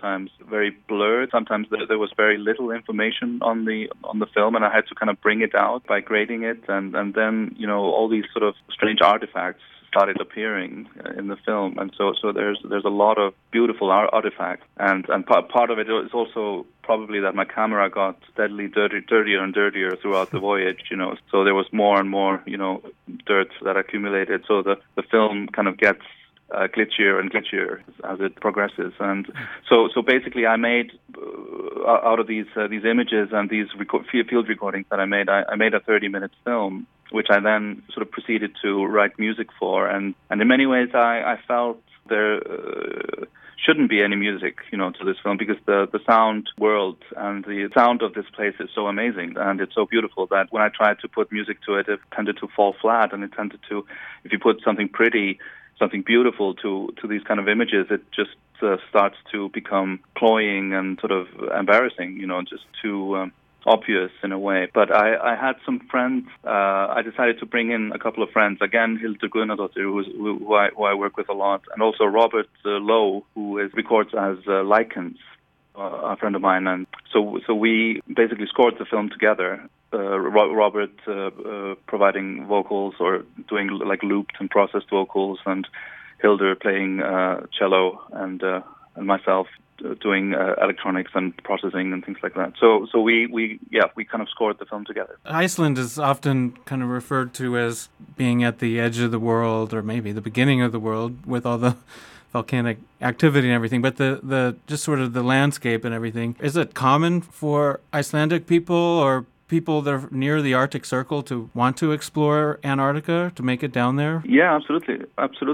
sometimes very blurred. Sometimes there was very little information on the film, and I had to kind of bring it out by grading it, and then all these sort of strange artifacts started appearing in the film, and so there's a lot of beautiful artifacts, and part of it is also probably that my camera got steadily dirtier and dirtier throughout the voyage, so there was more and more dirt that accumulated, so the film kind of gets glitchier and glitchier as it progresses, and so basically I made out of these images and these field recordings that I made a 30-minute film, which I then sort of proceeded to write music for, and in many ways I felt there shouldn't be any music, to this film, because the sound world and the sound of this place is so amazing and it's so beautiful that when I tried to put music to it, it tended to fall flat, and it tended to, if you put something pretty, something beautiful to these kind of images, it just starts to become cloying and sort of embarrassing, just too obvious in a way. But I had some friends. I decided to bring in a couple of friends. Again, Hildur Guðnadóttir, who I work with a lot, and also Robert Lowe, who records as Lycans, a friend of mine. And so we basically scored the film together. Robert providing vocals or doing like looped and processed vocals, and Hildur playing cello, and myself doing electronics and processing and things like that. So we kind of scored the film together. Iceland is often kind of referred to as being at the edge of the world, or maybe the beginning of the world, with all the volcanic activity and everything, but the just sort of the landscape and everything. Is it common for Icelandic people or people that are near the Arctic Circle to want to explore Antarctica, to make it down there? Yeah, absolutely.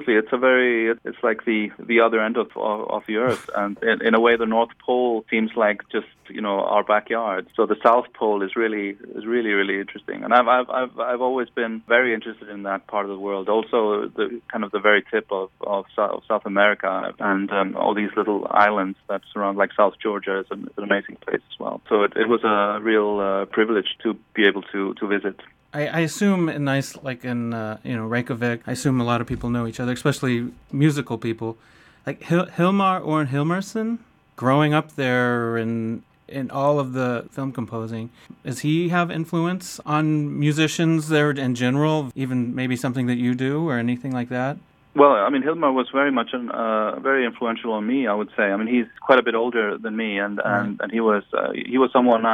It's like the other end of the Earth, and in a way, the North Pole seems like just our backyard. So the South Pole is really interesting, and I've always been very interested in that part of the world. Also, the kind of the very tip of South America, and all these little islands that surround, like South Georgia, is an amazing place as well. So it was a real privilege to be able to visit. I assume in Reykjavik, I assume a lot of people know each other, especially musical people. Like Hilmar Orn Hilmarsson, growing up there in all of the film composing, does he have influence on musicians there in general, even maybe something that you do or anything like that? Well, I mean, Hilmar was very much very influential on me, I would say. I mean, he's quite a bit older than me, and he was someone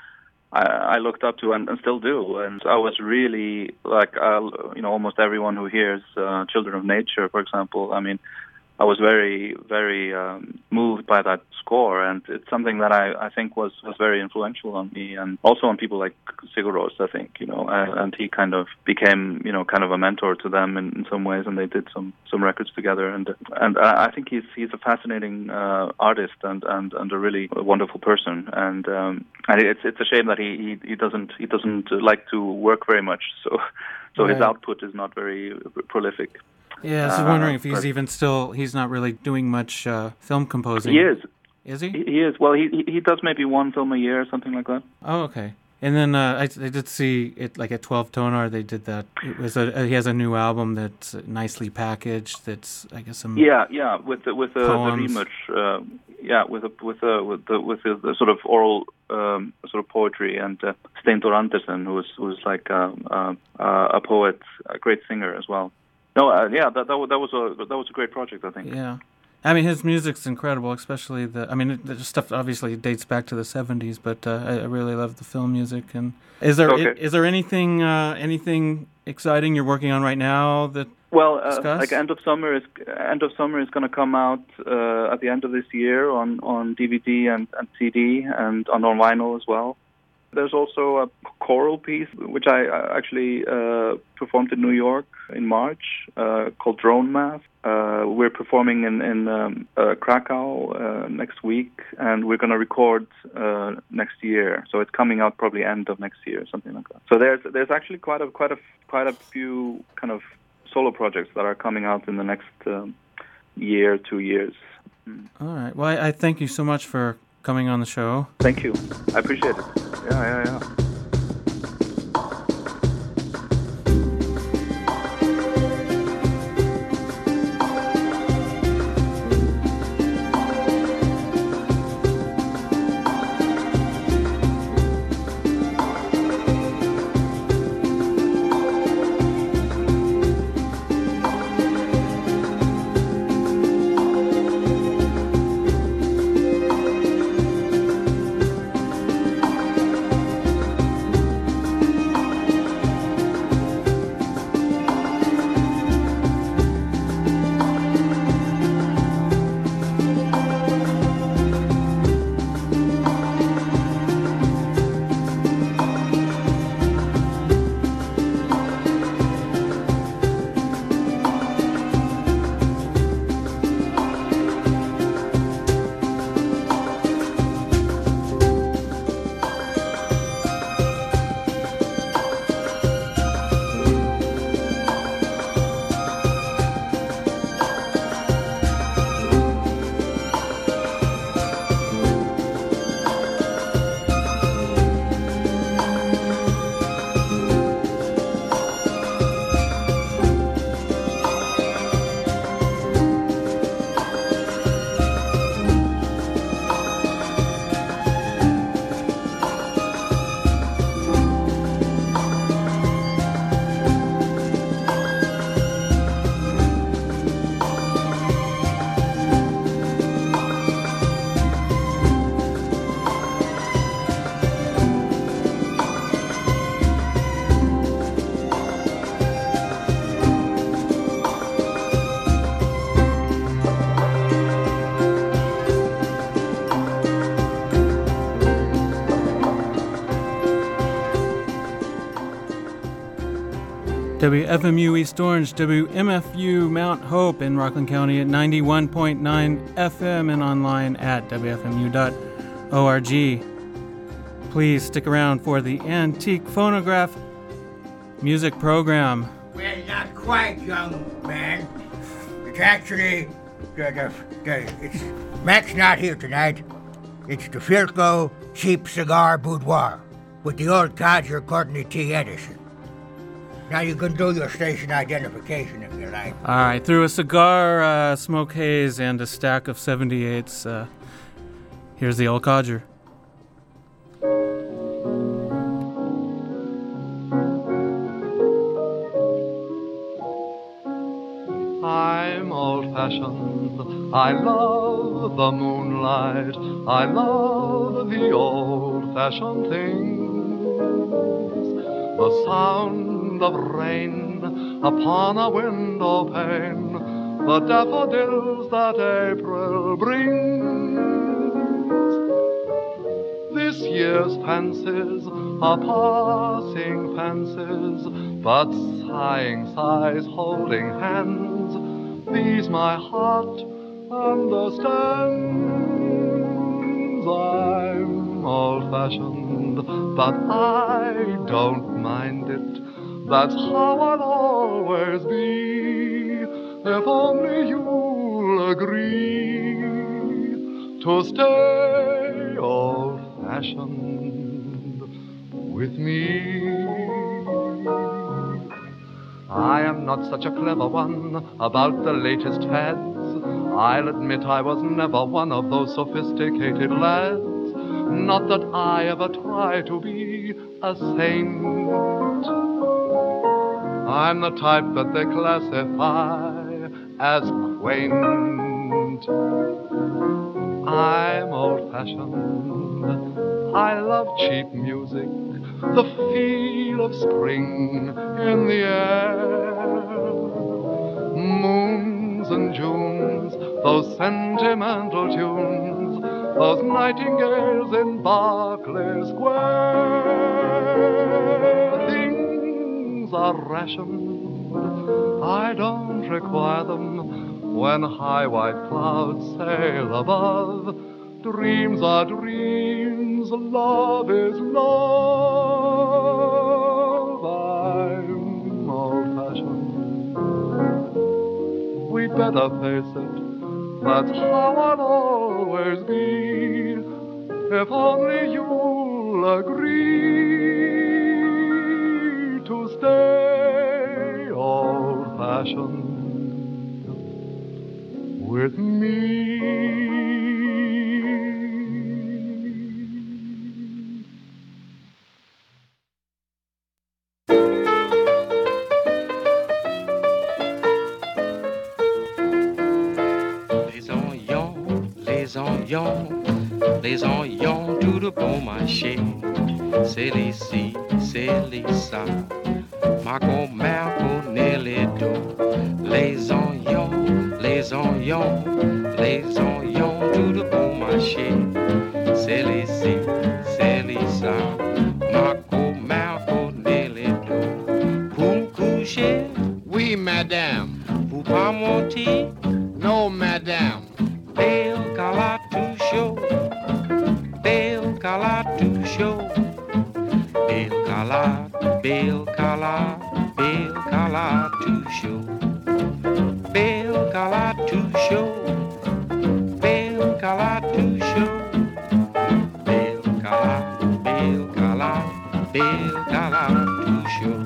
I looked up to and still do. And I was really like, almost everyone who hears Children of Nature, for example. I mean, I was very, very moved by that score, and it's something that I think was very influential on me, and also on people like Sigur Rós, I think, and he kind of became, kind of a mentor to them in some ways, and they did some records together, and I think he's a fascinating artist and a really wonderful person, and it's a shame that he doesn't like to work very much, so his output is not very prolific. Yeah, I was wondering if he's not really doing much film composing. He is. Is he? He is. Well, he does maybe one film a year or something like that. Oh, okay. And then I did see it, like at 12 Tonar, they did that. It was he has a new album that's nicely packaged. That's, I guess, some with the remix. With the sort of oral sort of poetry, and Steindór Andersen, who's like a poet, a great singer as well. No, that was a great project, I think. Yeah, I mean, his music's incredible, especially the stuff obviously dates back to the 70s, but I really love the film music. And is there anything exciting you're working on right now that? Well, like End of Summer is going to come out at the end of this year on DVD and CD and on vinyl as well. There's also a choral piece which I actually performed in New York in March called Drone Math. We're performing in Krakow next week, and we're going to record next year. So it's coming out probably end of next year, something like that. So there's actually quite a few kind of solo projects that are coming out in the next year, 2 years. All right. Well, I thank you so much for coming on the show. Thank you. I appreciate it. Yeah. WFMU East Orange, WMFU Mount Hope in Rockland County at 91.9 FM and online at WFMU.org. Please stick around for the Antique Phonograph music program. Well, not quite, young man. It's actually, it's Mac's not here tonight. It's the Philco Cheap Cigar Boudoir with the old codger Courtney T. Edison. Now you can do your station identification if you like. All right, through a cigar, smoke haze, and a stack of 78s, here's the old codger. I'm old-fashioned, I love the moonlight, I love the old-fashioned things. The sound of rain upon a window pane, the daffodils that April brings. This year's fancies are passing fancies, but sighing sighs holding hands, these my heart understands. I'm old-fashioned, but I don't mind it. That's how I'll always be, if only you'll agree to stay old-fashioned with me. I am not such a clever one about the latest fads. I'll admit I was never one of those sophisticated lads. Not that I ever try to be a saint. I'm the type that they classify as quaint. I'm old-fashioned. I love cheap music, the feel of spring in the air. Moons and Junes, those sentimental tunes, those nightingales in Berkeley Square. Things are rationed, I don't require them. When high white clouds sail above, dreams are dreams, love is love. I'm old-fashioned, we'd better face it, that's how I'll always be, if only you'll agree to stay old-fashioned with me. Les oignons tout de bon marché, c'est ici, c'est ça. Ma grand-mère connaît les dos. Les oignons, les oignons, les oignons tout de bon marché, c'est ici, c'est ça. Ma grand-mère connaît les dos. Pour me coucher, Oui, madame. pour pas monter, No, madame. bel cala tout chaud, bel cala tout chaud, bel cala, bel cala, bel cala tout chaud, bel cala tout chaud, bel cala tout chaud, bel cala, bel cala, bel cala tout chaud.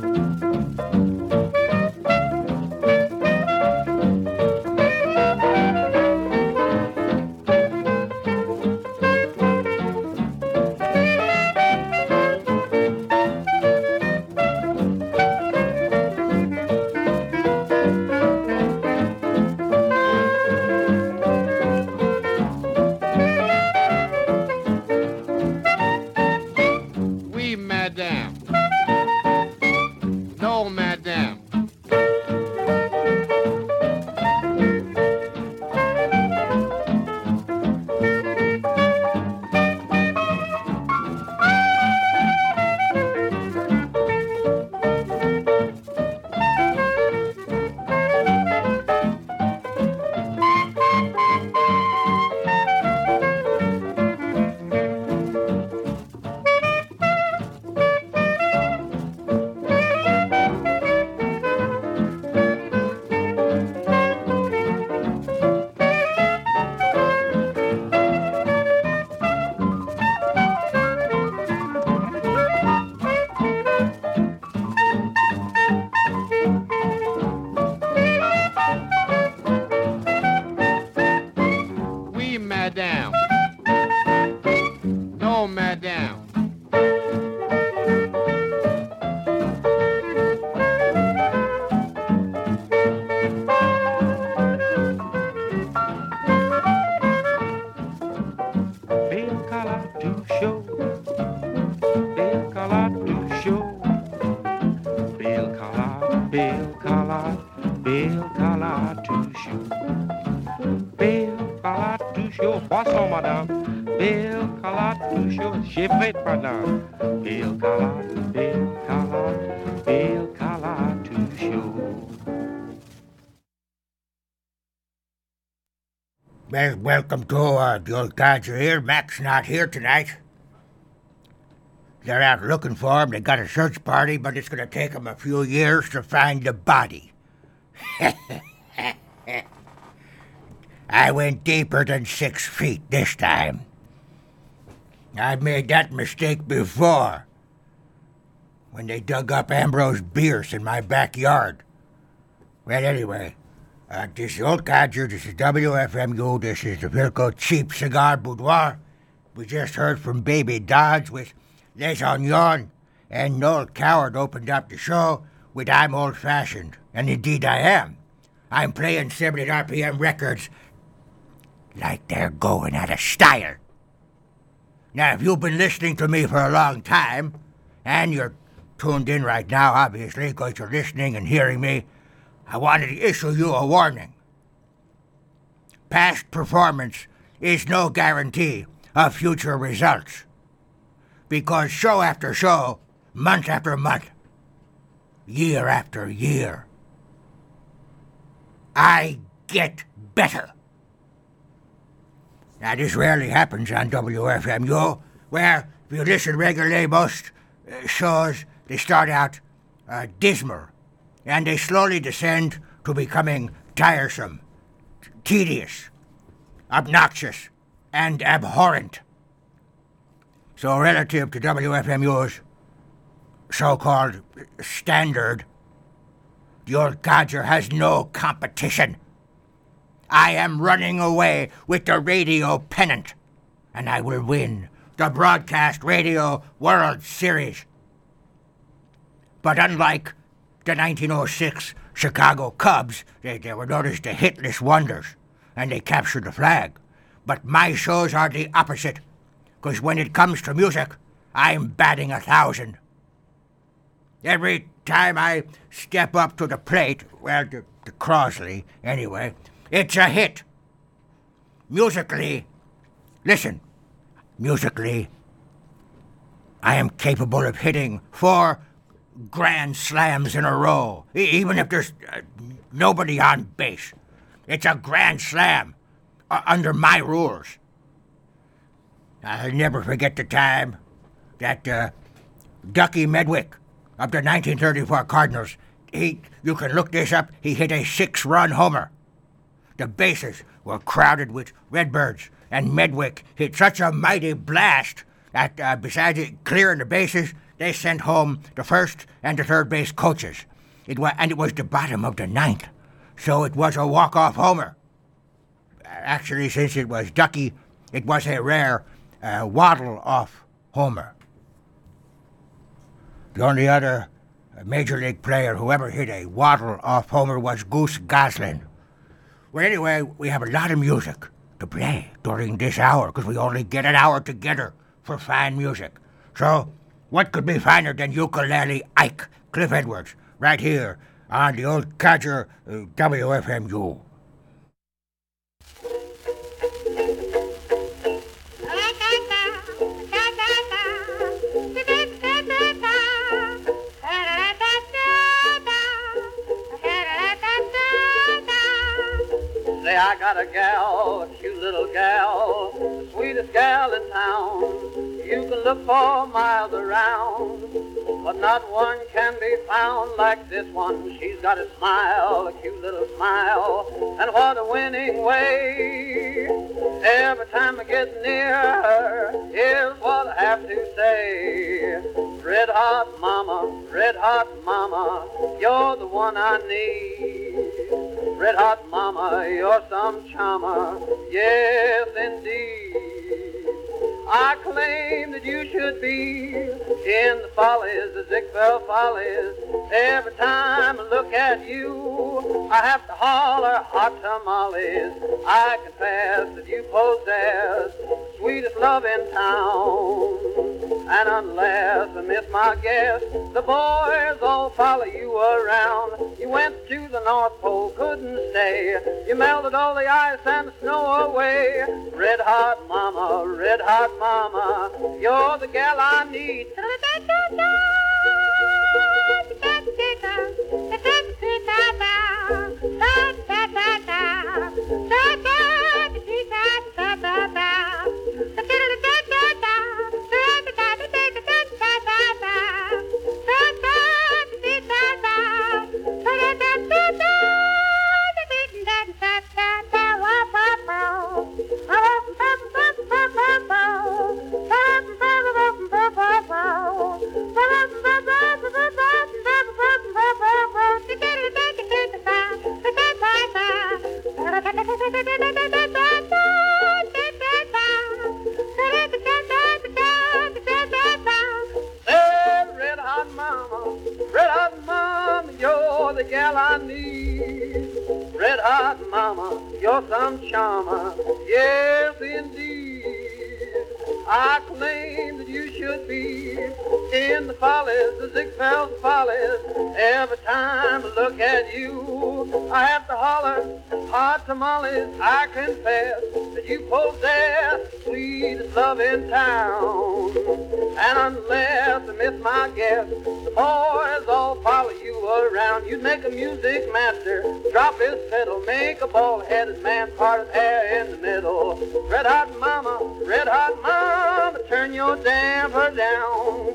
Bill Carlatu Show. Bill Carlatu Show. Bill Carlatu, Bill Carlatu, Bill Carlatu Show. Bill Carlatu Show. Boisson, madame. Bill Carlatu Show. J'ai prêt, madame. Bill Carlatu, Bill Carlatu, Bill Carlatu Show. Well, welcome to the old codger here. Mac's not here tonight. They're out looking for him. They got a search party, but it's going to take them a few years to find the body. I went deeper than 6 feet this time. I've made that mistake before, when they dug up Ambrose Bierce in my backyard. Well, anyway, this is the old codger. This is WFMU. This is the Philco Cheap Cigar Boudoir. We just heard from Baby Dodge with Les Oignons, and Noel Coward opened up the show with I'm Old-Fashioned, and indeed I am. I'm playing 70 RPM records like they're going out of style. Now, if you've been listening to me for a long time, and you're tuned in right now, obviously, because you're listening and hearing me, I wanted to issue you a warning. Past performance is no guarantee of future results. Because show after show, month after month, year after year, I get better. Now, this rarely happens on WFMU, where if you listen regularly, most shows, they start out dismal, and they slowly descend to becoming tiresome, tedious, obnoxious, and abhorrent. So relative to WFMU's so-called standard, the old codger has no competition. I am running away with the radio pennant, and I will win the Broadcast Radio World Series. But unlike the 1906 Chicago Cubs, they were known as the hitless wonders, and they captured the flag. But my shows are the opposite, because when it comes to music, I'm batting 1,000. Every time I step up to the plate, well, the Crosley, anyway, it's a hit. Musically, listen, musically, I am capable of hitting 4 grand slams in a row, even if there's nobody on base. It's a grand slam under my rules. I'll never forget the time that Ducky Medwick of the 1934 Cardinals, you can look this up, he hit a 6-run homer. The bases were crowded with Redbirds, and Medwick hit such a mighty blast that besides clearing the bases, they sent home the first and the third base coaches. It was the bottom of the 9th, so it was a walk-off homer. Actually, since it was Ducky, it was a rare waddle-off homer. The only other Major League player who ever hit a waddle-off homer was Goose Goslin. Well, anyway, we have a lot of music to play during this hour, because we only get an hour together for fine music. So, what could be finer than Ukulele Ike, Cliff Edwards, right here on the old codger WFMU. Say I got a gal, a cute little gal, the sweetest gal in town. You can look for miles around, but not one can be found like this one. She's got a smile, a cute little smile, and what a winning way. Every time I get near her, here's what I have to say. Red hot mama, you're the one I need. Red hot mama, you're some charmer, yes indeed. I claim that you should be in the follies, the Ziegfeld follies. Every time I look at you, I have to holler hot tamales. I confess that you possess sweetest love in town. And unless I miss my guess, the boys all follow you around. You went to the North Pole, couldn't stay. You melted all the ice and the snow away. Red hot mama, you're the gal I need. You're some charmer, yes indeed. I claim that you should be in the follies, the Ziegfeld follies. Every time I look at you, I have to holler, hot tamales. I confess that you possess the sweetest love in town. And unless I miss my guess, the boys all follow you around. You'd make a music master drop his fiddle, make a bald-headed man part his hair in the middle. Red hot mama, turn your damper down.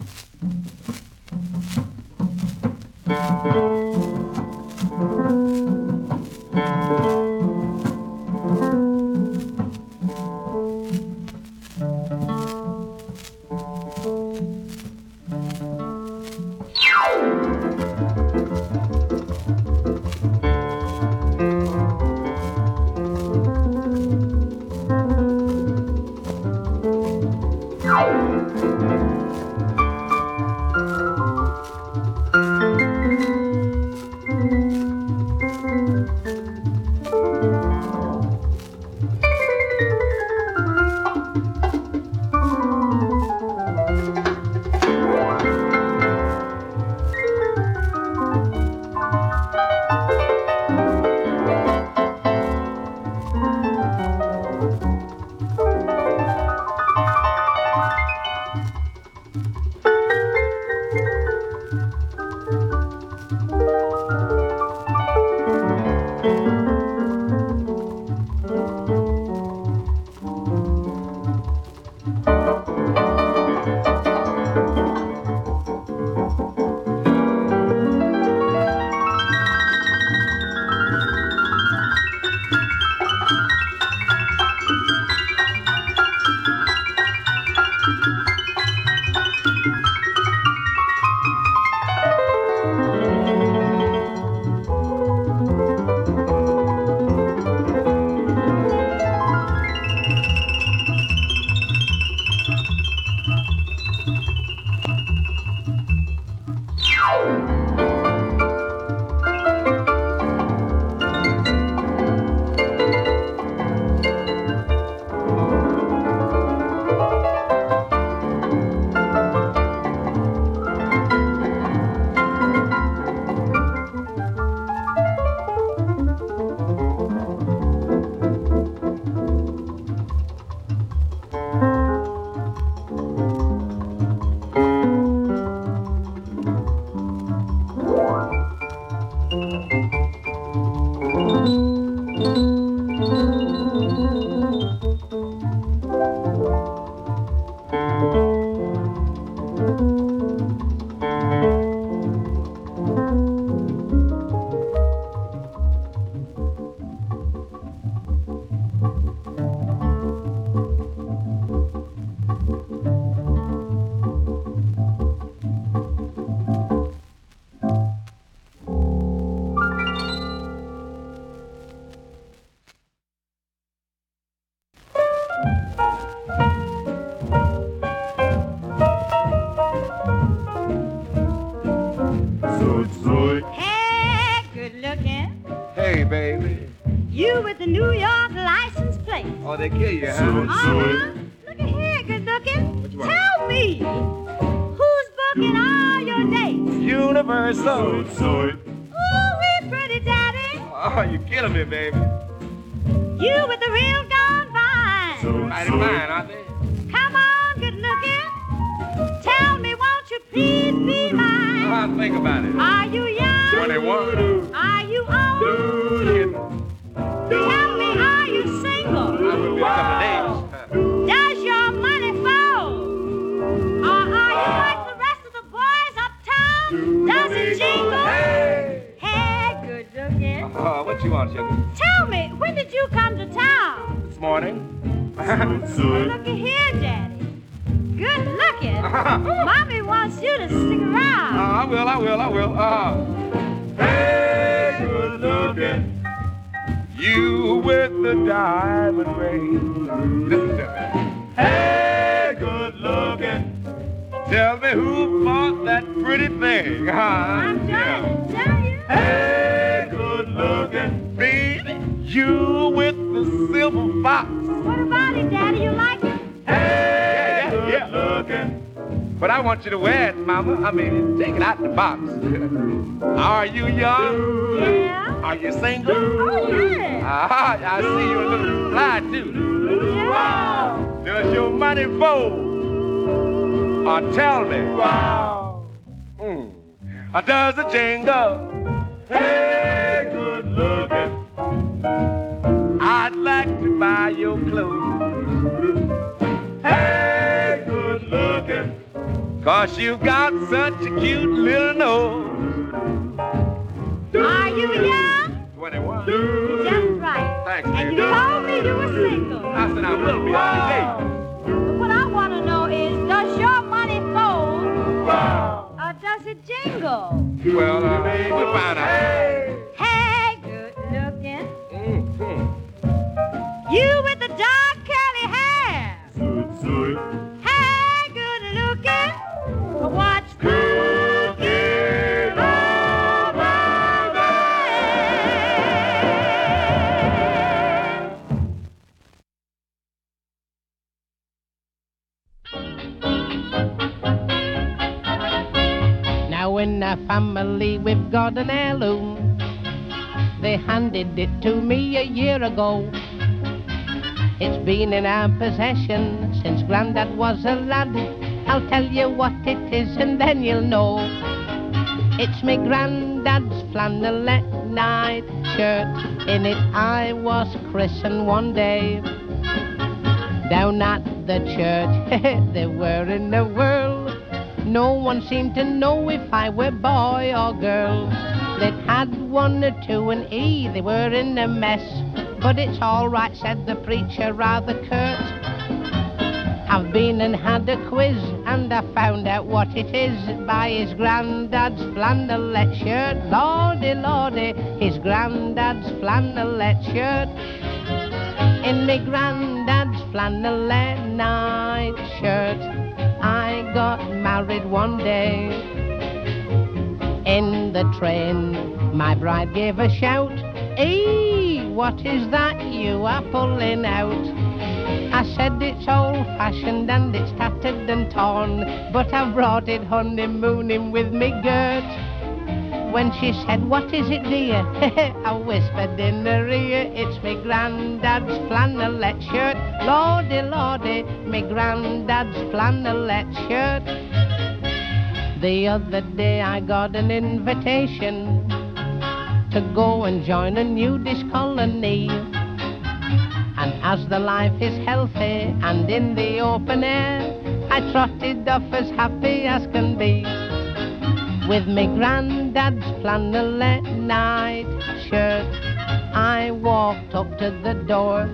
You with the New York license plate. Oh, they kill you, huh? Look at here, good looking. Tell me, whose booking all your dates? Universal. Ooh, we pretty daddy. Oh, you killing me, baby. You with the real gone fine. Mighty fine, aren't they? Come on, good looking. Tell me, won't you please be mine? I'll think about it. Are you young? 21. Are you old? Tell me, are you single? I will be a couple of days. Does your money fold? Or are you like the rest of the boys uptown? Does it jingle? Hey, good looking. What you want, sugar? Tell me, when did you come to town? This morning. Looky here, Daddy. Good looking. Mommy wants you to stick around. I will. Hey, good looking. You with the diamond ring. Listen to me. Hey, good looking. Tell me who bought that pretty thing, huh? I'm trying to tell you. Hey, good looking. Baby, you with the silver fox. What about it, Daddy? You like it? Hey, good looking. But I want you to wear it, Mama. I mean, take it out the box. Are you young? Yeah. Are you single? Oh, yeah. I see you a little fly, too. Yeah. Does your money fold? Or tell me. Wow. Or does it jingle? Hey, good looking. I'd like to buy your clothes. Hey, good looking. 'cause you've got such a cute little nose. Are you young? 21. Just right. Thanks, And you man. told me you were single. I said I will be on your date. But what I want to know is, does your money fold or does it jingle? Well, we'll find out. Hey, good looking. Mm-hmm. You with the dark curly hair. Hey, good looking. What's cooking over Now in our family we've got an heirloom. They handed it to me a year ago. It's been in our possession since Grandad was a lad. I'll tell you what it is and then you'll know. It's me Grandad's flannelette night shirt. In it I was christened one day. Down at the church they were in the world. No one seemed to know if I were boy or girl. They'd had 1 or 2 and they were in a mess. But it's all right, said the preacher rather curt. I've been and had a quiz and I found out what it is by his granddad's flannelette shirt. Lordy, lordy, his granddad's flannelette shirt. In me granddad's flannelette night shirt, I got married one day. In the train, my bride gave a shout. Hey, what is that you are pulling out? I said it's old-fashioned and it's tattered and torn, but I've brought it honeymooning with me girt. When she said, what is it, dear? I whispered in her ear, it's me granddad's flannelette shirt. Lordy, lordy, me granddad's flannelette shirt. The other day I got an invitation to go and join a nudist colony. And as the life is healthy and in the open air, I trotted off as happy as can be. With me granddad's flannelette night shirt, I walked up to the door.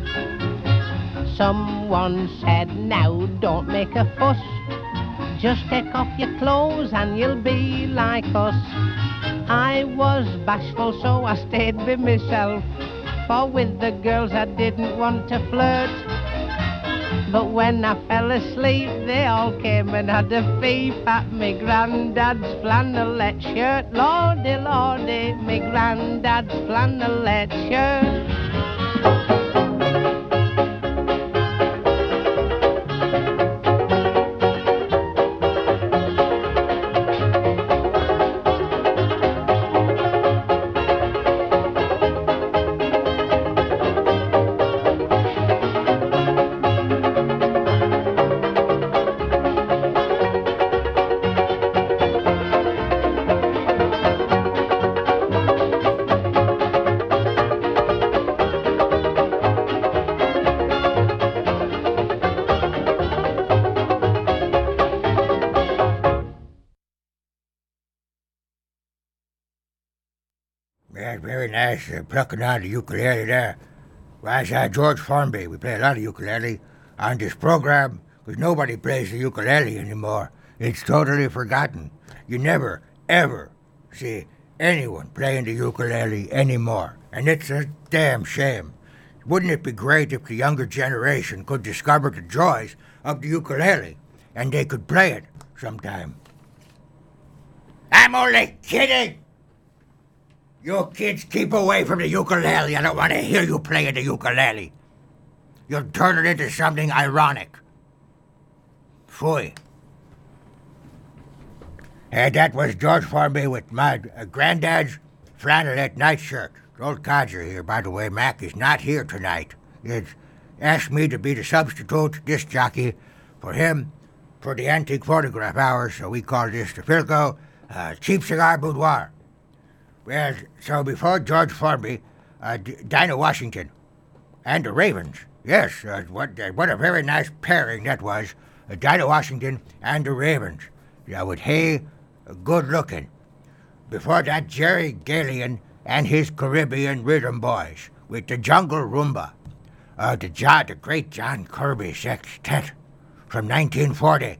Someone said, now don't make a fuss. Just take off your clothes and you'll be like us. I was bashful, so I stayed with myself. For with the girls I didn't want to flirt. But when I fell asleep, they all came and had a peep at me granddad's flannelette shirt. Lordy, lordy, me granddad's flannelette shirt. Yeah, very nice plucking on the ukulele there. Well, that's George Formby. We play a lot of ukulele on this program because nobody plays the ukulele anymore. It's totally forgotten. You never, ever see anyone playing the ukulele anymore. And it's a damn shame. Wouldn't it be great if the younger generation could discover the joys of the ukulele and they could play it sometime? I'm only kidding! You kids keep away from the ukulele. I don't want to hear you playing the ukulele. You'll turn it into something ironic. Phooey. And that was George Formby with my granddad's flannelette nightshirt. Old codger here, by the way. Mac is not here tonight. He's asked me to be the substitute disc jockey for him for the Antique Photograph Hour, so we call this the Philco Cheap Cigar Boudoir. Well, so before George Formby, Dinah Washington and the Ravens. Yes, what a very nice pairing that was. Dinah Washington and the Ravens. Yeah, with Hay, good looking. Before that, Jerry Galian and his Caribbean Rhythm Boys with the Jungle Rumba. The great John Kirby Sextet from 1940.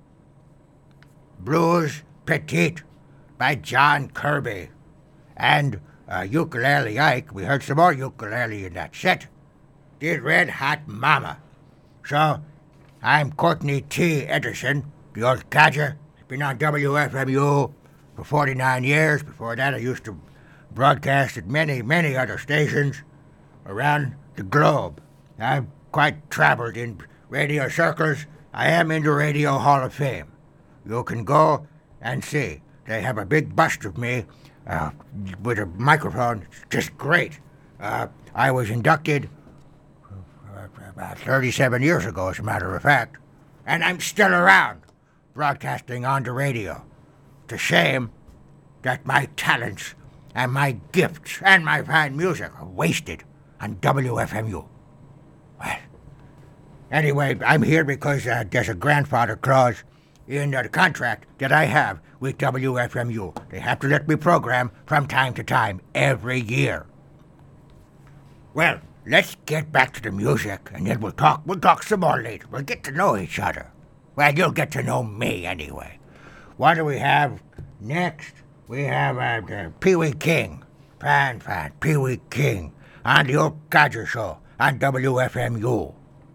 Blues Petite by John Kirby. And Ukulele Ike, we heard some more ukulele in that set, did Red Hot Mama. So, I'm Courtney T. Edison, the old cadger. Been on WFMU for 49 years. Before that, I used to broadcast at many, many other stations around the globe. I've quite traveled in radio circles. I am in the Radio Hall of Fame. You can go and see. They have a big bust of me with a microphone. It's just great. I was inducted about 37 years ago, as a matter of fact, and I'm still around, broadcasting on the radio. It's a shame that my talents and my gifts and my fine music are wasted on WFMU. Well, anyway, I'm here because there's a grandfather clause in the contract that I have with WFMU. They have to let me program from time to time every year. Well, let's get back to the music, and then we'll talk some more later. We'll get to know each other. Well, you'll get to know me anyway. What do we have next? We have Pee Wee King. Fan, Pee Wee King on the Old Codger Show on WFMU.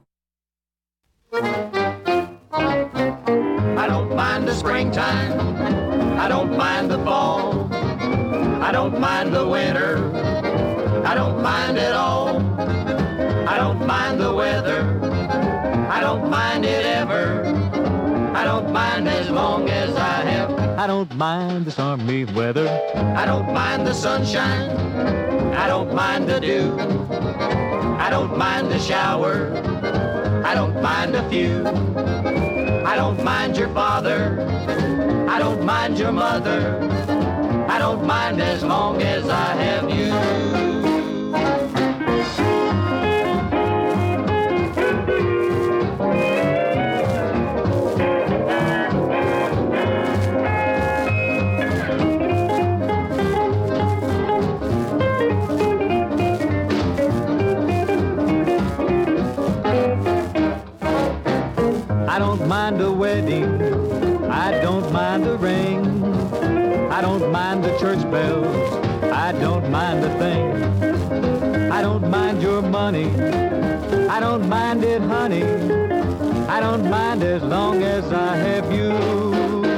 I don't mind the springtime. I don't mind the fall. I don't mind the winter. I don't mind it all. I don't mind the weather. I don't mind it ever. I don't mind as long as I have. I don't mind the stormy weather. I don't mind the sunshine. I don't mind the dew. I don't mind the shower. I don't mind a few. I don't mind your father. I don't mind your mother. I don't mind as long as I have you. I don't mind a wedding, I don't mind the ring, I don't mind the church bells, I don't mind a thing. I don't mind your money, I don't mind it, honey, I don't mind as long as I have you.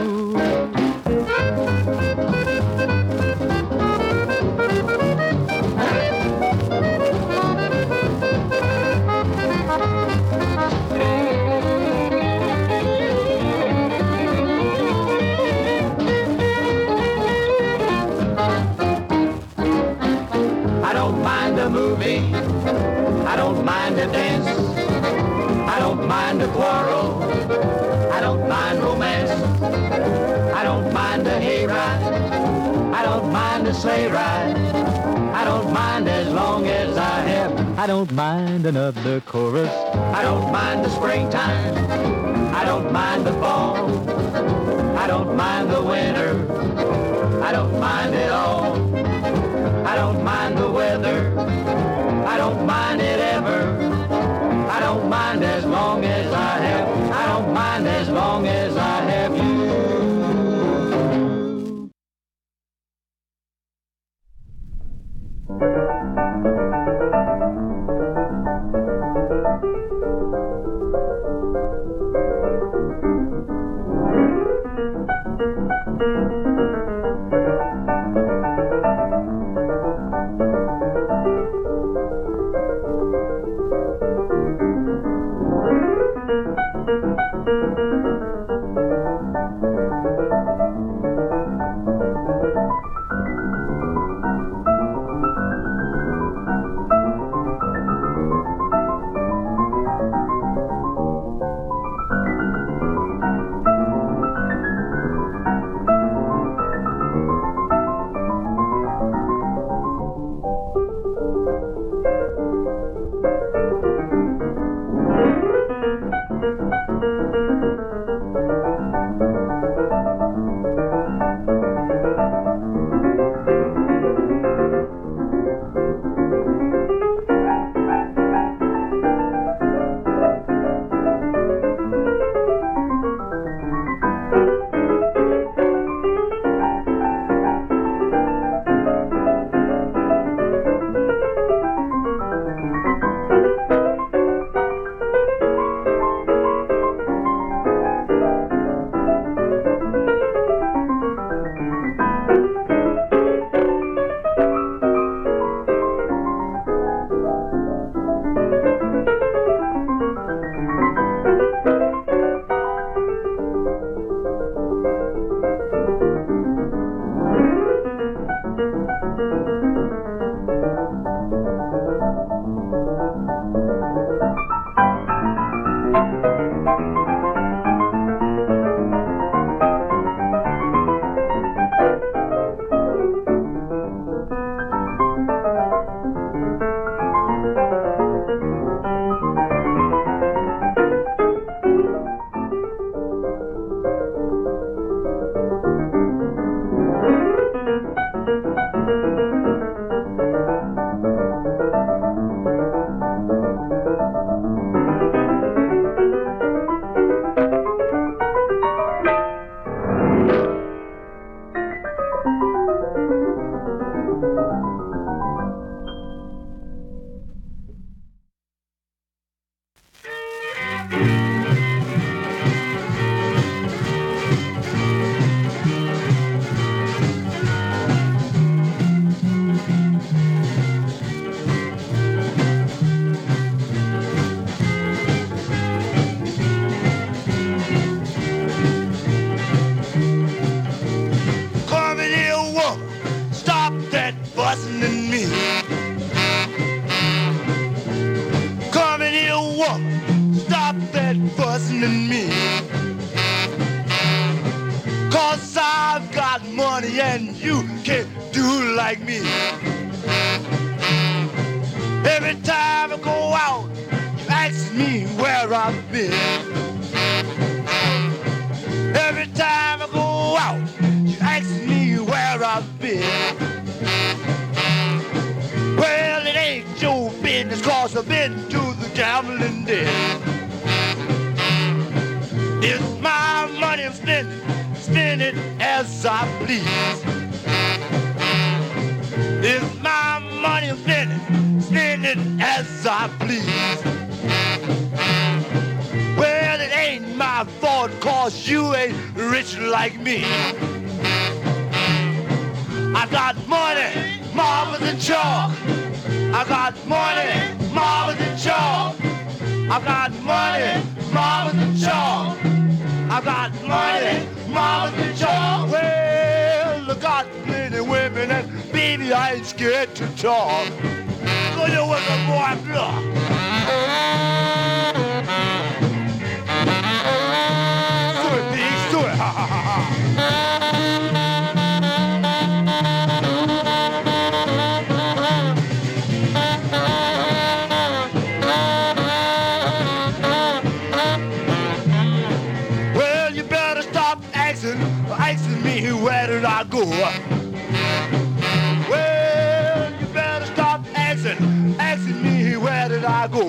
I don't mind a dance, I don't mind a quarrel, I don't mind romance, I don't mind a hayride, I don't mind a sleigh ride, I don't mind as long as I have. I don't mind another chorus, I don't mind the springtime, I don't mind the fall, I don't mind the winter, I don't mind it all, I don't mind the weather, I don't mind it ever. I don't mind as long as I have. I don't mind as long as I have you. and you can do like me. Every time I go out, you ask me where I've been. Every time I go out, you ask me where I've been. Well, it ain't your business, 'cause I've been to the gambling den. It's my money I'm spend it as I please. It's my money I'm spend it as I please. Well, it ain't my fault, 'cause you ain't rich like me. I got money, marbles and chalk. I got money, marbles and chalk. I got money, marbles and chalk. I got money, marbles and chalk. Well, I got plenty women, and baby, I ain't scared to talk. So you was a boy block. Do it, Biggs, do it, ha ha ha ha. Asking me where did I go? Well, you better stop asking me where did I go?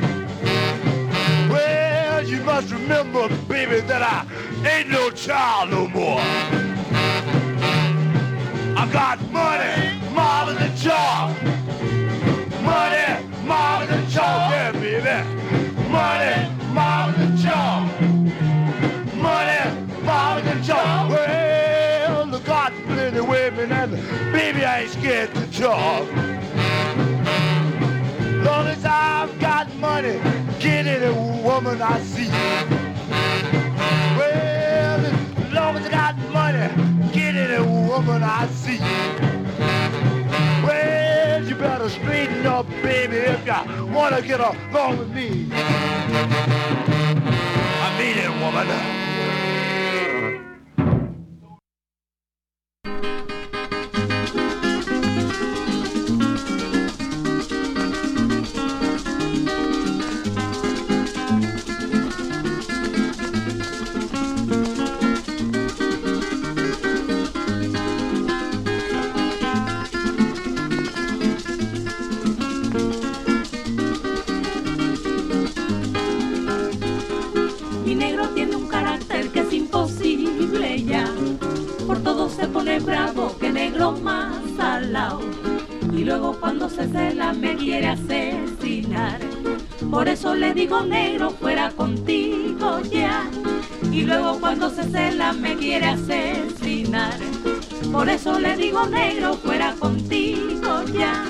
Well, you must remember, baby, that I ain't no child no more. I got money, marbles and chalk. Money, marbles and chalk, yeah, baby. Money, marbles and chalk. Money, marbles and chalk. Well, I got plenty women, and baby, I ain't scared to talk. Long as I've got money, get any woman I see. Well, as long as I got money, get any woman I see. Well, you better straighten up, baby, if you wanna get along with me. I mean it, woman. Bravo, que negro más salao. Y luego cuando se cela me quiere asesinar. Por eso le digo negro, fuera contigo ya. Y luego cuando se cela me quiere asesinar. Por eso le digo negro, fuera contigo ya.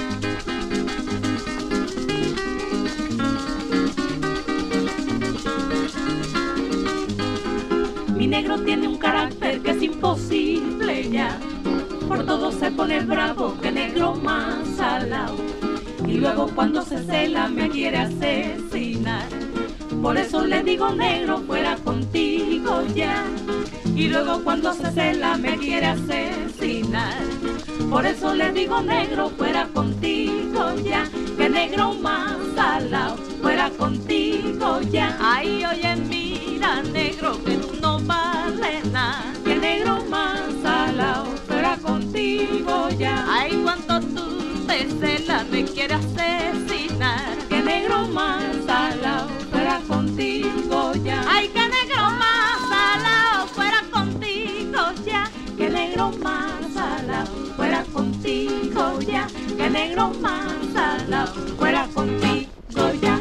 Mi negro tiene un carácter que es imposible ya. Por todo se pone bravo, que negro más salao. Y luego cuando se cela me quiere asesinar. Por eso le digo negro, fuera contigo ya. Y luego cuando se cela me quiere asesinar. Por eso le digo negro, fuera contigo ya. Que negro más salao, fuera contigo ya. Ay, oye, mira negro, que tú no vales nada. Que negro más salao, fuera contigo ya. Ay, cuando tú te celas me quieres asesinar. Que negro más salao, fuera contigo ya. Ay, que negro más salao, fuera contigo ya. Que negro más salao, fuera contigo ya. Que negro más salao, fuera contigo ya.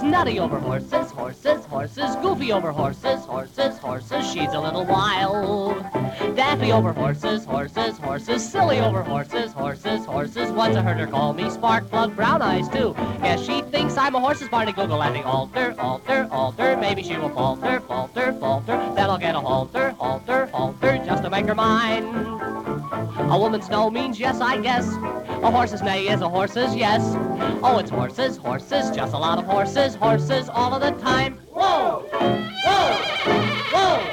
nutty over horses, horses, horses, goofy over horses, horses, horses, she's a little wild. Daffy over horses, horses, horses, silly over horses, horses, horses. Once I heard her call me Sparkplug, brown eyes too. Yes, she thinks I'm a horse's Barney Google laughing. Alter, alter, alter, maybe she will falter, falter, falter. Then I'll get a halter, halter, halter, just to make her mine. A woman's no means yes, I guess. A horse's neigh is a horse's yes. Oh, it's horses, horses, just a lot of horses, horses all of the time. Whoa! Whoa! Whoa!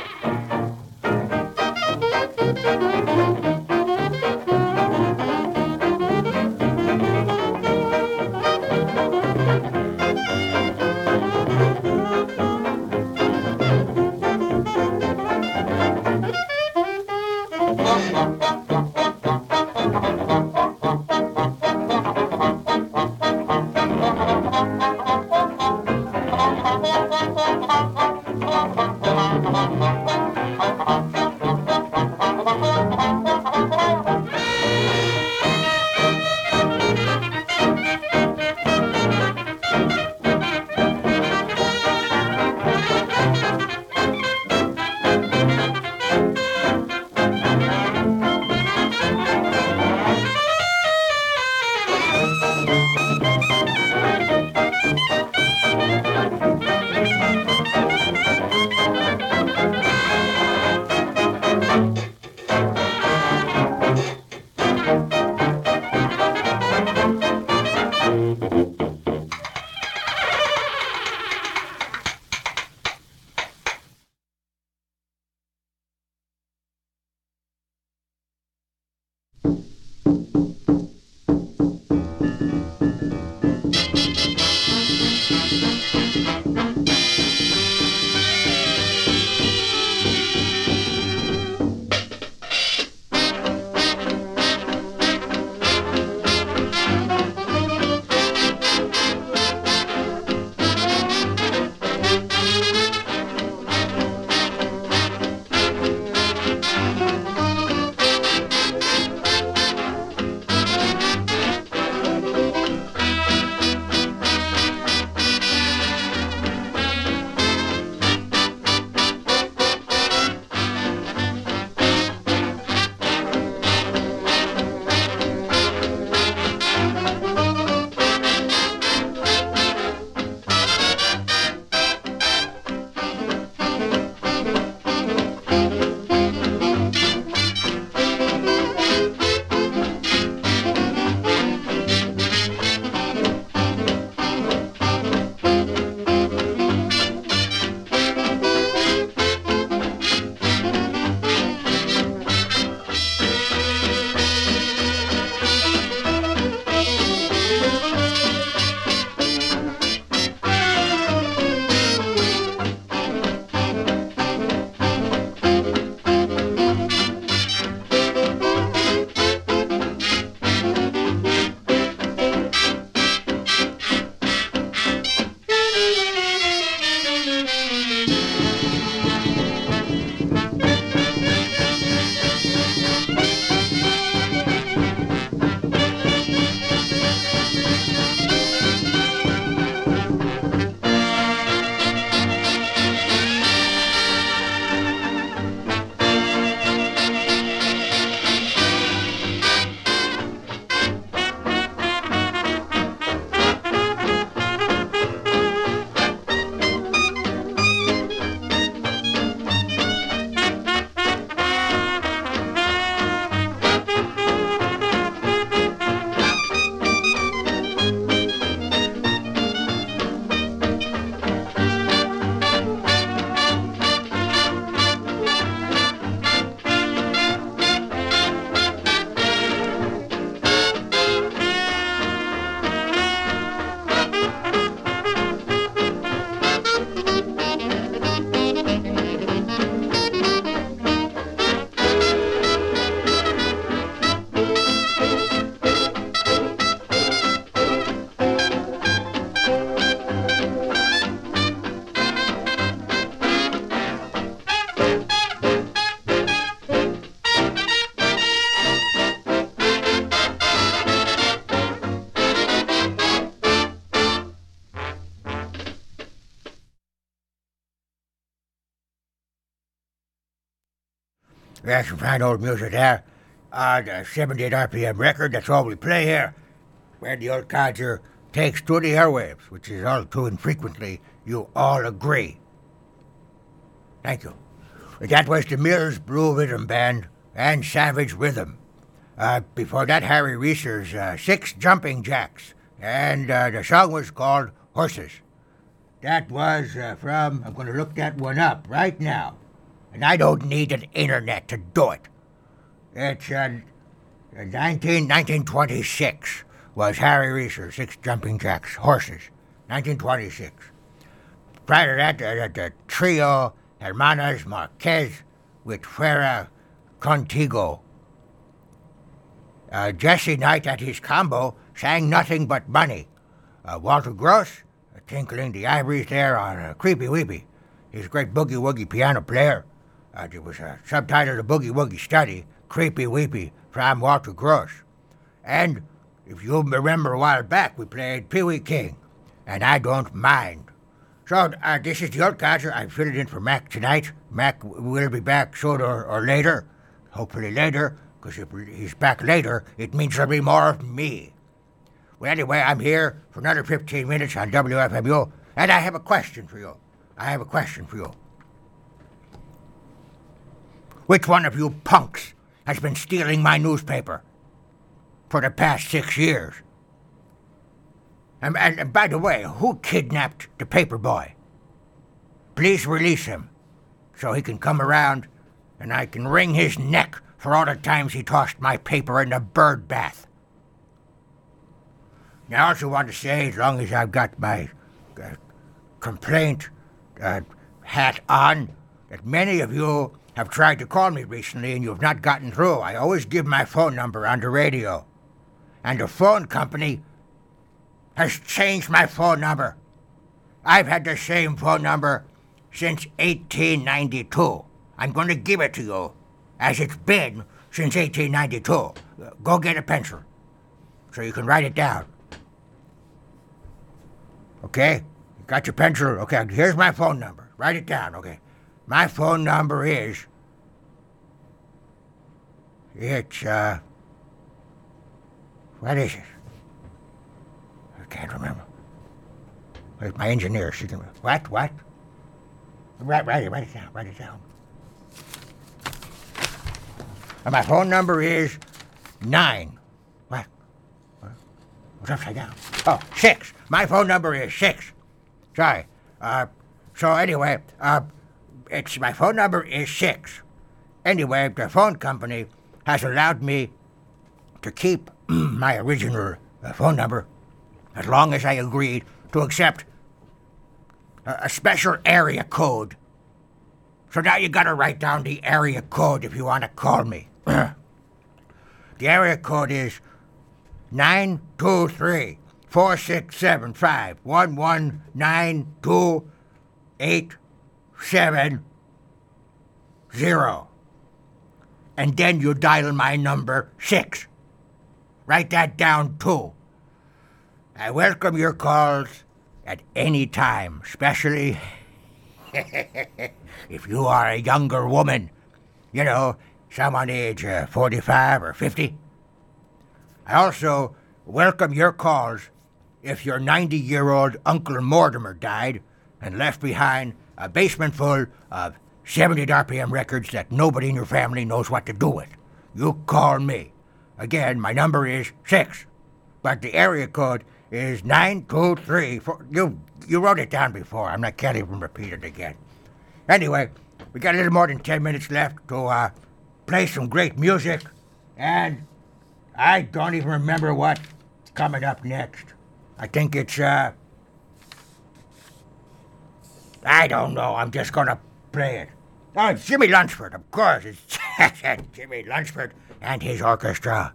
That's some fine old music there. The 78 RPM record, that's all we play here. Where the old codger takes to the airwaves, which is all too infrequently, you all agree. Thank you. That was the Mills Blue Rhythm Band and Savage Rhythm. Before that, Harry Reeser's 6 Jumping Jacks, and the song was called Horses. That was from, I'm going to look that one up right now, and I don't need an internet to do it. It's 1926 was Harry Reeser's 6 Jumping Jacks, Horses, 1926. Prior to that, the trio Hermanas Marquez with Fuera Contigo. Jesse Knight at his combo sang Nothing But Money. Walter Gross, tinkling the ivories there on Creepy Weepy. He's a great boogie-woogie piano player. There was a subtitle, The Boogie-Woogie Study, Creepy Weepy, from Walter Gross. And if you remember a while back, we played Pee Wee King, and I Don't Mind. So this is the old codger. I filled it in for Mac tonight. Mac will be back sooner or later, hopefully later, because if he's back later, it means there'll be more of me. Well, anyway, I'm here for another 15 minutes on WFMU, and I have a question for you. Which one of you punks has been stealing my newspaper for the past 6 years? And by the way, who kidnapped the paper boy? Please release him so he can come around and I can wring his neck for all the times he tossed my paper in the bird bath. Now, I also want to say, as long as I've got my complaint hat on, that many of you have tried to call me recently and you've not gotten through. I always give my phone number on the radio. And the phone company has changed my phone number. I've had the same phone number since 1892. I'm going to give it to you as it's been since 1892. Go get a pencil so you can write it down. Okay? You got your pencil? Okay, here's my phone number. Write it down, okay? My phone number is... What is it? I can't remember. Where's my engineer? She can... What? Write it down. And my phone number is 9. What? What's upside down? Oh, 6. My phone number is 6. Sorry. So anyway, my phone number is 6. Anyway, the phone company has allowed me to keep my original phone number as long as I agreed to accept a special area code. So now you gotta write down the area code if you want to call me. The area code is 923-467-5119287. And then you dial my number 6. Write that down too. I welcome your calls at any time, especially if you are a younger woman. You know, someone age 45 or 50. I also welcome your calls if your 90-year-old Uncle Mortimer died and left behind a basement full of 70 RPM records that nobody in your family knows what to do with. You call me. Again, my number is 6, but the area code is 923. You wrote it down before. I can't even repeat it again. Anyway, we got a little more than 10 minutes left to play some great music, and I don't even remember what's coming up next. I think it's, I don't know. I'm just going to play it. Oh, it's Jimmy Lunceford, of course. It's Jimmy Lunceford and his orchestra.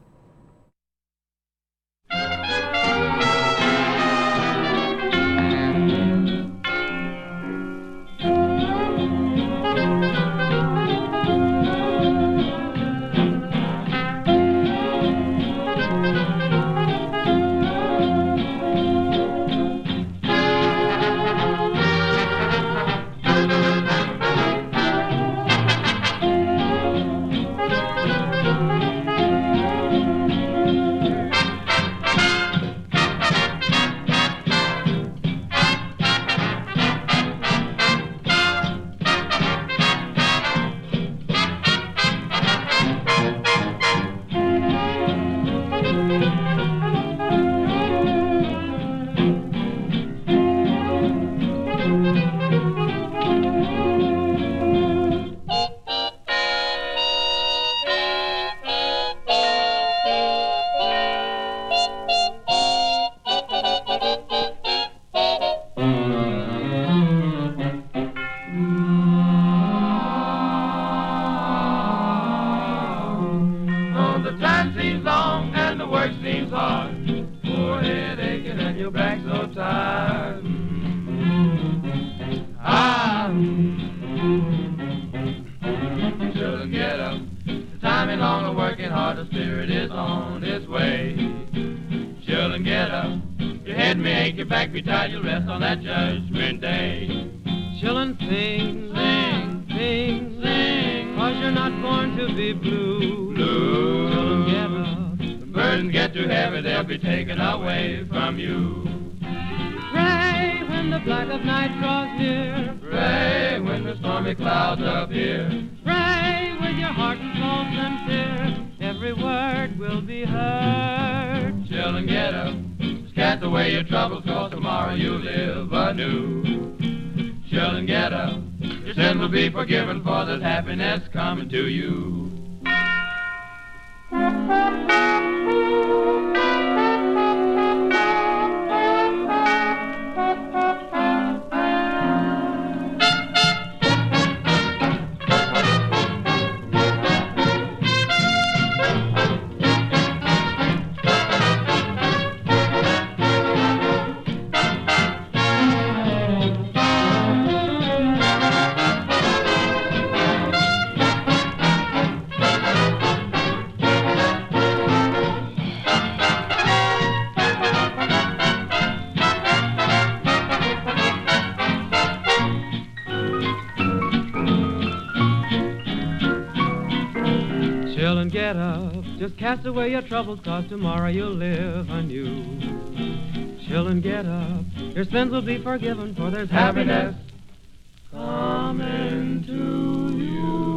time seems long and the work seems hard. Poor head aching and your back so tired. Children get up. The time ain't long, the working hard, the spirit is on its way. Children get up. Your head may ache, your back be tired, you'll rest on that judgment day. Children sing, sing, sing, sing, 'cause you're not born to be blue. Blue. Children get up. The burdens get too heavy, they'll be taken away from you. Pray when the black of night draws near. Pray when the stormy clouds appear. Pray with your heart and soul sincere. Every word will be heard. Children, get up. Cast away your troubles, 'cause tomorrow you'll live anew. Children, get up. Your sins will be forgiven, for there's happiness coming to you. Children, get up. Just cast away your troubles, 'cause tomorrow you'll live anew. Children, get up. Your sins will be forgiven, for there's happiness coming to you.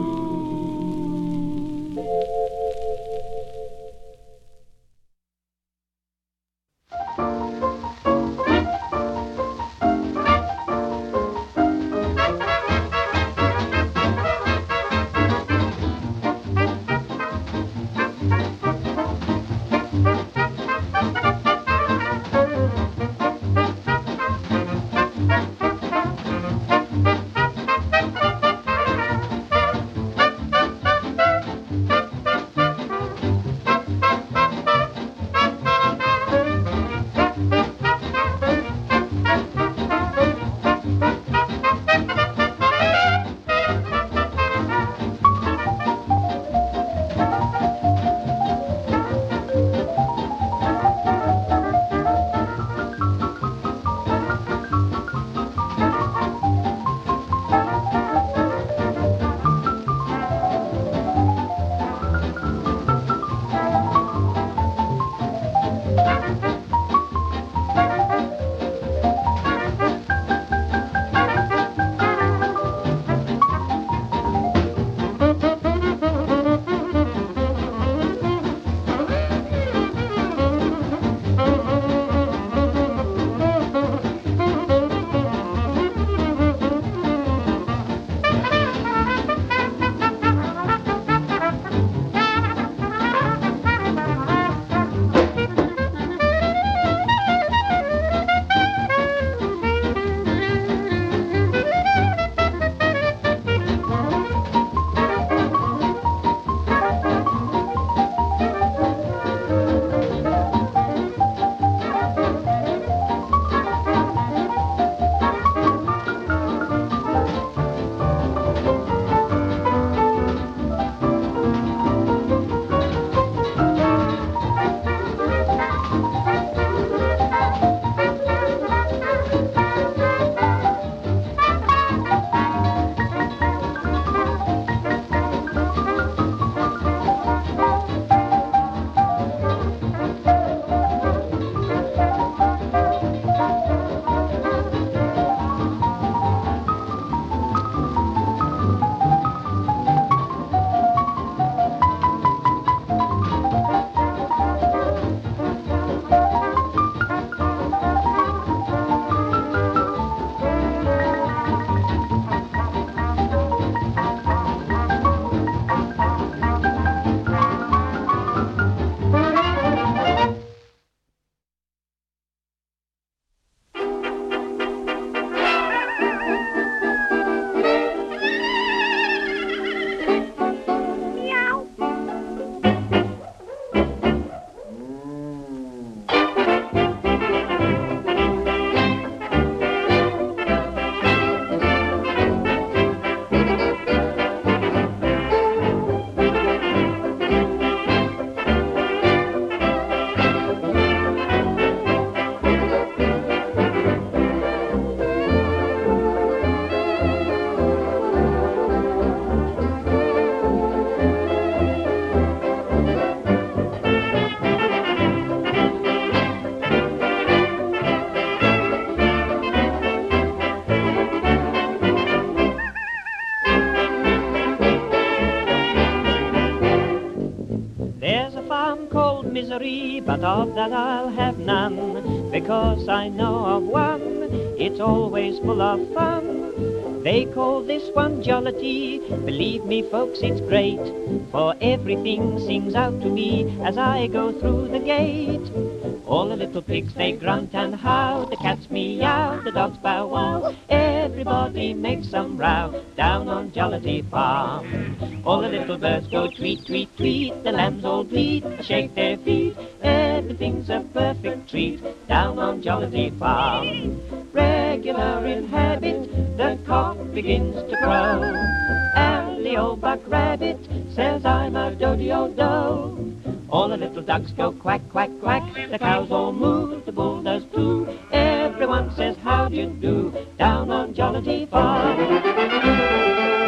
misery, but of that I'll have none, because I know of one, it's always full of fun. They call this one jollity, believe me folks it's great, for everything sings out to me as I go through the gate. All the little pigs they grunt and howl, the cats meow, the dogs bow wow, everybody makes some row down on Jollity Farm. All the little birds go tweet, tweet, tweet, the lambs all bleat, shake their feet, everything's a perfect treat down on Jollity Farm. Regular in habit, the cock begins to crow, and the old buck rabbit says I'm a do-de-o-do. All the little ducks go quack, quack, quack, the cows all moo, the bull does too, everyone says how do you do down on Jollity Farm.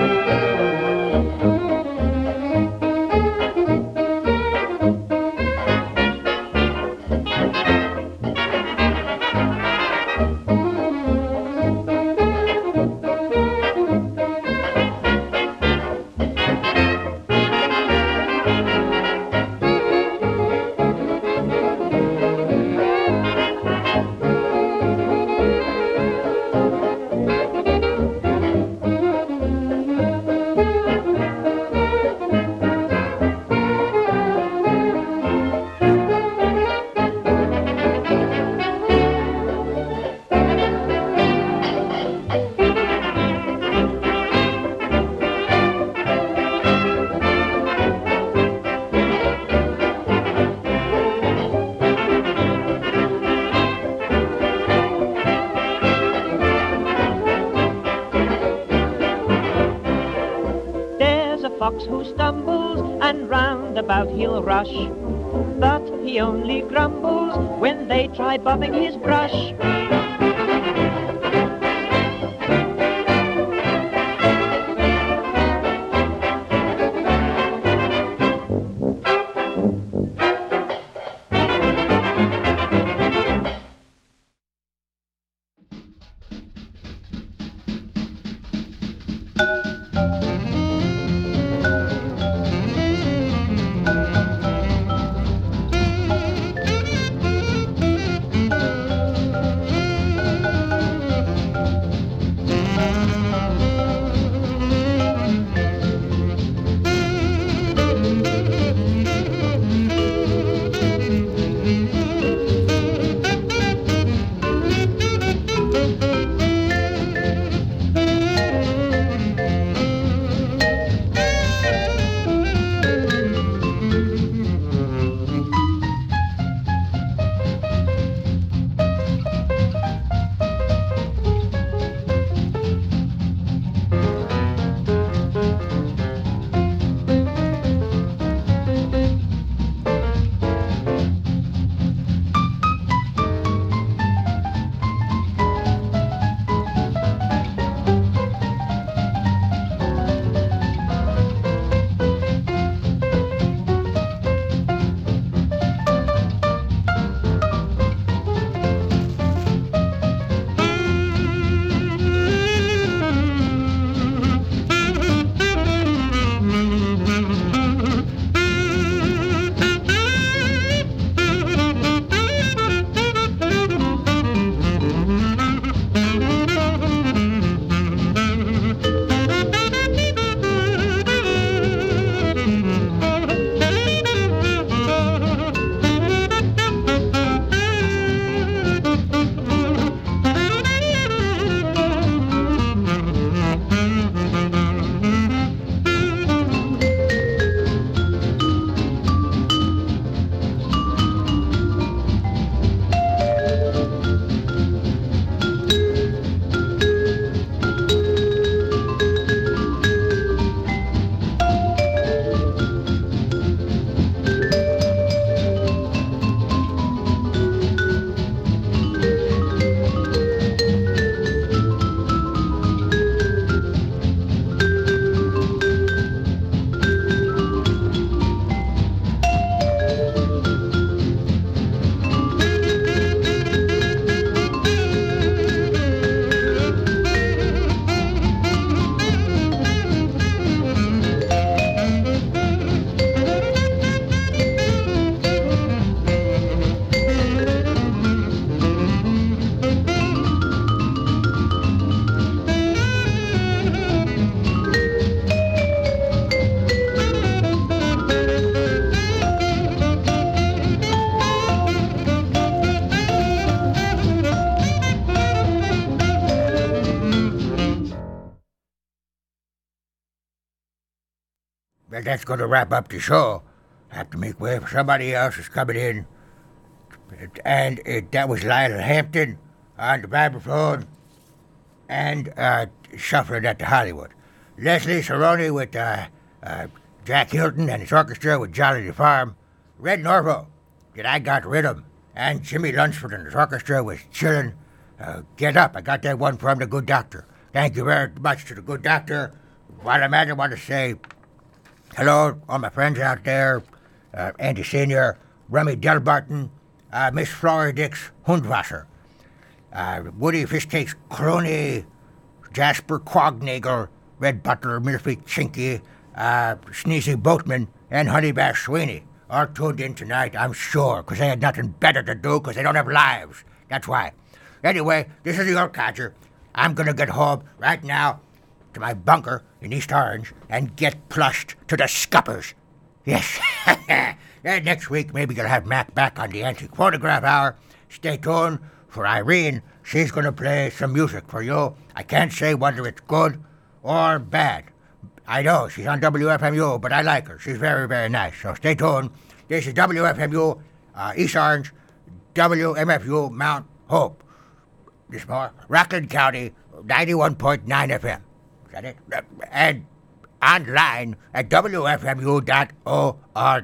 Who stumbles and roundabout he'll rush, but he only grumbles when they try bobbing his brush. Well, that's going to wrap up the show. I have to make way for somebody else who's coming in. And that was Lionel Hampton on the vibraphone and shuffling at the Hollywood. Leslie Saroni with Jack Hilton and his orchestra with Johnny the Farm. Red Norvo, That I Got Rhythm. And Jimmy Lunsford and his orchestra was chillin'. Get Up, I got that one from The Good Doctor. Thank you very much to The Good Doctor. While I'm at it, I want to say hello, all my friends out there. Andy Sr., Rummy Delbarton, Miss Flora Dix Hundwasser, Woody Fishcakes Crony, Jasper Quagnagel, Red Butler, Murphy Chinky, Sneezy Boatman, and Honey Bash Sweeney. All tuned in tonight, I'm sure, because they had nothing better to do because they don't have lives. That's why. Anyway, this is the York Codger. I'm going to get home right now to my bunker in East Orange and get plushed to the scuppers. Yes. And next week, maybe you'll have Mac back on the Antique Phonograph Hour. Stay tuned for Irene. She's going to play some music for you. I can't say whether it's good or bad. I know she's on WFMU, but I like her. She's very, very nice. So stay tuned. This is WFMU East Orange, WMFU Mount Hope. This more Rockland County, 91.9 FM. Is that it? And online at WFMU.org.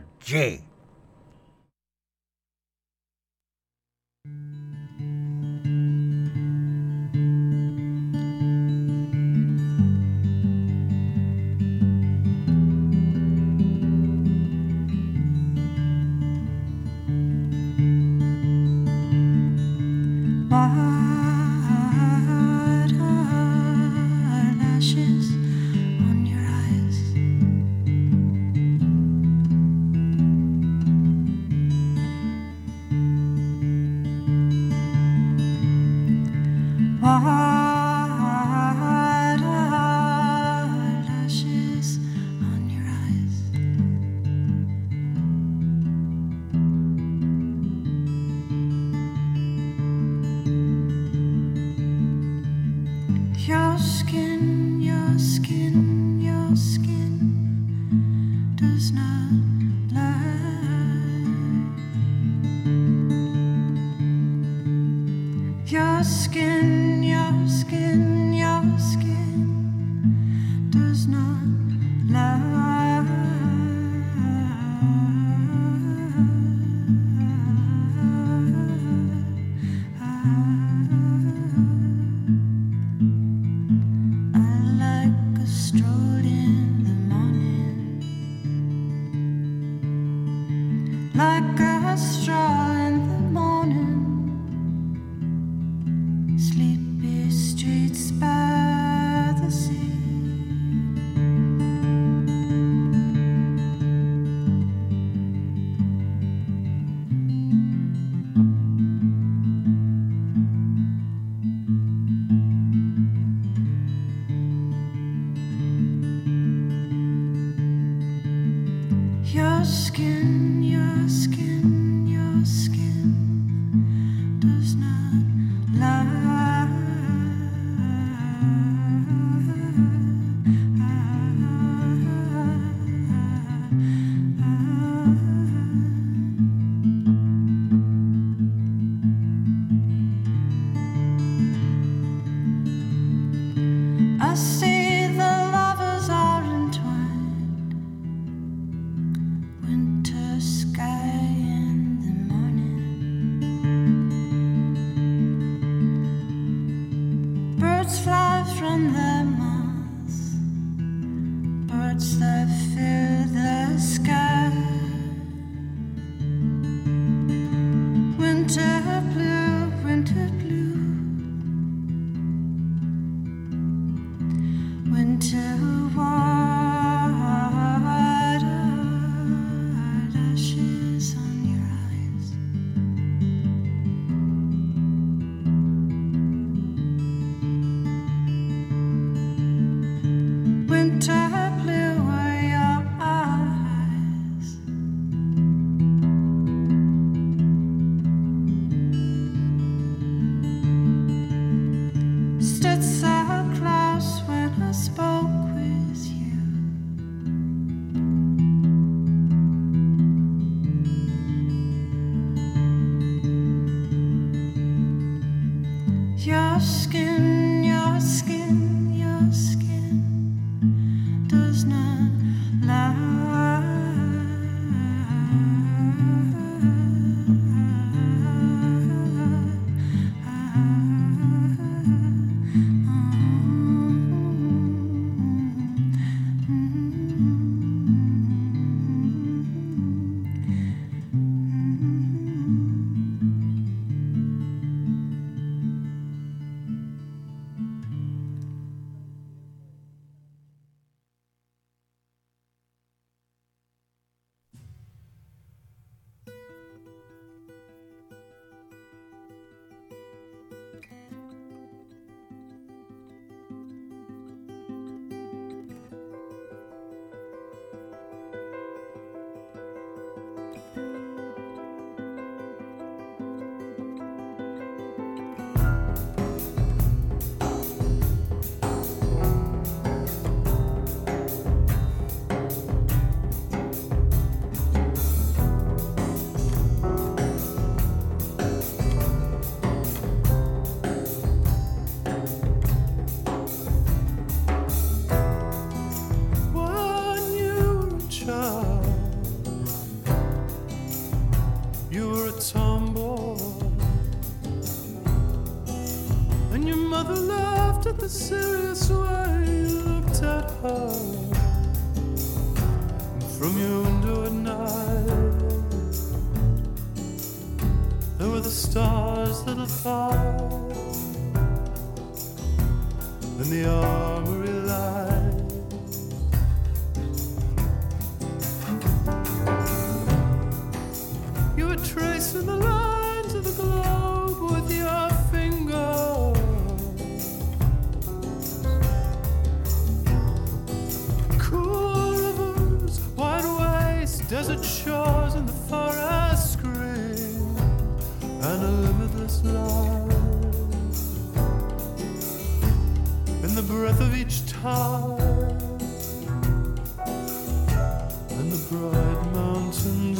Ashes The serious way you looked at her from your window at night. There were the stars that had fallen and the armory light. You were tracing the lines of the globe with your finger. Desert shores and the forest scream, and a limitless life in the breath of each tide, and the bright mountains